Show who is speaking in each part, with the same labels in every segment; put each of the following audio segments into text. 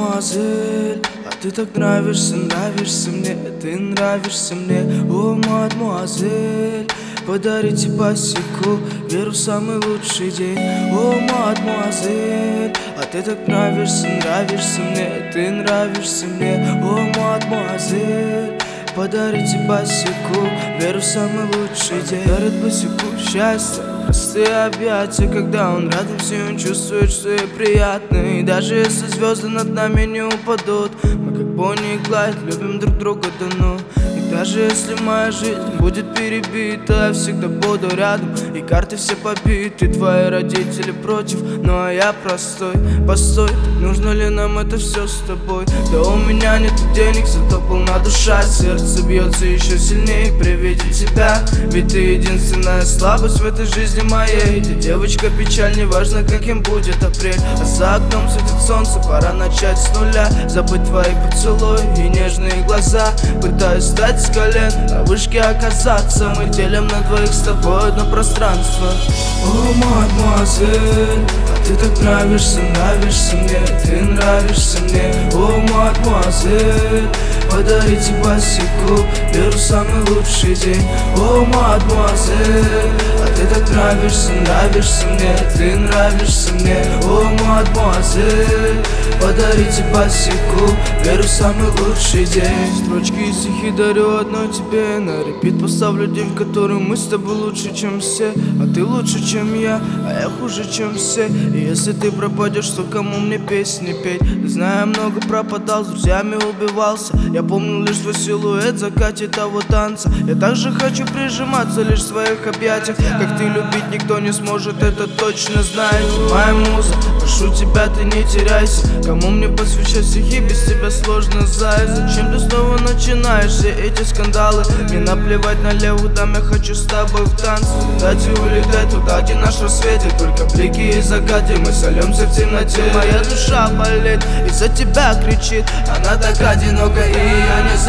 Speaker 1: мадемуазель, а ты так нравишься, нравишься мне, ты нравишься мне. О, мадемуазель, подарите босику, веру в самый лучший день. О, мадемуазель, а ты так нравишься, нравишься мне, ты нравишься мне. О, мадемуазель, подарите босику, веру в самый лучший день. Дарит босику счастье, простые объятия, когда он рядом, все он чувствует, что ей приятно. И даже если звезды над нами не упадут, мы как Бонни и Клайд любим друг друга до ну. И даже если моя жизнь будет перебита, я всегда буду рядом. И карты все побиты, твои родители против, ну а я простой. Постой, нужно ли нам это все с тобой? Да у меня нет денег, зато полна душа. Сердце бьется еще сильнее при виде тебя, ведь ты единственная слабость в этой жизни моей. Ты девочка печаль, неважно каким будет апрель, а за окном светит солнце, пора начать с нуля. Забыть твои поцелуи и нежные глаза, пытаюсь встать с колен, на вышке оказаться. Мы делим на двоих с тобой одно пространство. О, мадемуазель, а ты так нравишься, нравишься мне, ты нравишься мне. О, мадемуазель, подарите босику, веру в самый лучший день. О, мадемуазель, а ты так нравишься, нравишься мне, ты нравишься мне. О, мадемуазель, подарите босику, веру в самый лучший день. Строчки и стихи дарю одной тебе, на репит поставлю день, в котором мы с тобой лучше, чем все. А ты лучше, чем я, а я хуже, чем все. И если ты пропадешь, то кому мне песни петь? Знаю, много пропадал, с друзьями убивался. Я помню лишь твой силуэт в закате того танца. Я также хочу прижиматься лишь в своих объятиях. Как ты любить никто не сможет, это точно знает. Моя муза, прошу тебя, ты не теряйся. Кому мне посвящать стихи, без тебя сложно, заяц. Зачем ты снова начинаешь все эти скандалы? Мне наплевать на левую дам, я хочу с тобой в танце. Дать и улетать туда, где наш рассвет, только блики и загадки. Мы сольемся в темноте, моя душа болит, из-за тебя кричит. Она так одинока, и ее не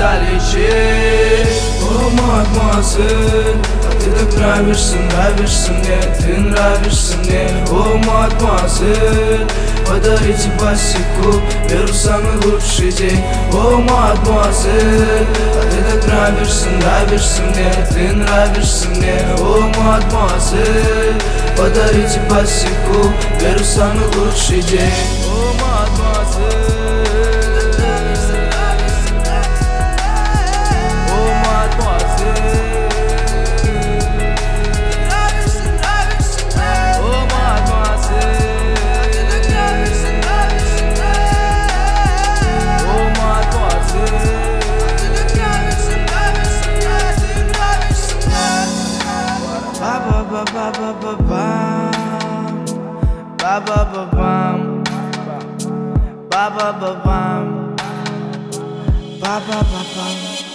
Speaker 1: залечить. О, мадемуазель, а ты так нравишься, нравишься мне, ты нравишься мне. О, мадемуазель, подарите босику, веру в самый лучший день. О, мадемуазель, а ты так нравишься, нравишься мне, ты нравишься мне. О, мадемуазель, подарите босику, веру в самый лучший день. О, мадемуазель, Ba-ba-ba-bam, ba-ba-ba-bam, ba-ba-ba-bam.